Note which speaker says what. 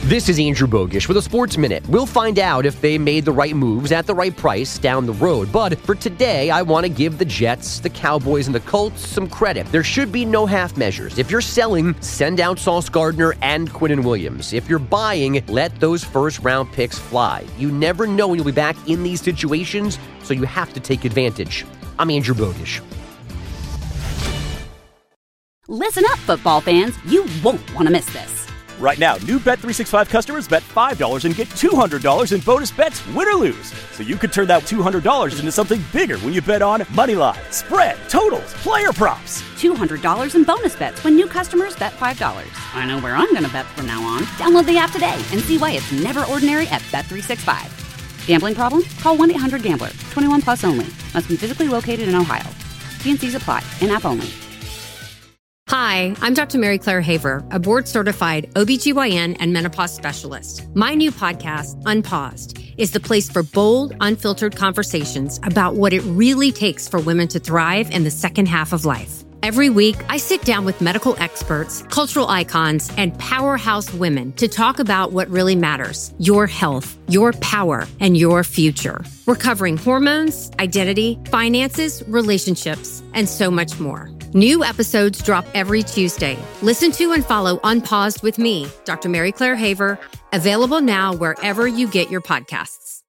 Speaker 1: This is Andrew Bogish with a Sports Minute. We'll find out if they made the right moves at the right price down the road. But for today, I want to give the Jets, the Cowboys, and the Colts some credit. There should be no half measures. If you're selling, send out Sauce Gardner and Quinnen Williams. If you're buying, let those first-round picks fly. You never know when you'll be back in these situations, so you have to take advantage. I'm Andrew Bogish.
Speaker 2: Listen up, football fans. You won't want to miss this.
Speaker 3: Right now, new Bet365 customers bet $5 and get $200 in bonus bets, win or lose. So you could turn that $200 into something bigger when you bet on moneyline, spread, totals, player props.
Speaker 2: $200 in bonus bets when new customers bet $5. I know where I'm going to bet from now on. Download the app today and see why it's never ordinary at Bet365. Gambling problem? Call 1-800-GAMBLER. 21 plus only. Must be physically located in Ohio. T&Cs apply. In-app only.
Speaker 4: Hi, I'm Dr. Mary Claire Haver, a board-certified OBGYN and menopause specialist. My new podcast, Unpaused, is the place for bold, unfiltered conversations about what it really takes for women to thrive in the second half of life. Every week, I sit down with medical experts, cultural icons, and powerhouse women to talk about what really matters: your health, your power, and your future. We're covering hormones, identity, finances, relationships, and so much more. New episodes drop every Tuesday. Listen to and follow Unpaused with me, Dr. Mary Claire Haver, available now wherever you get your podcasts.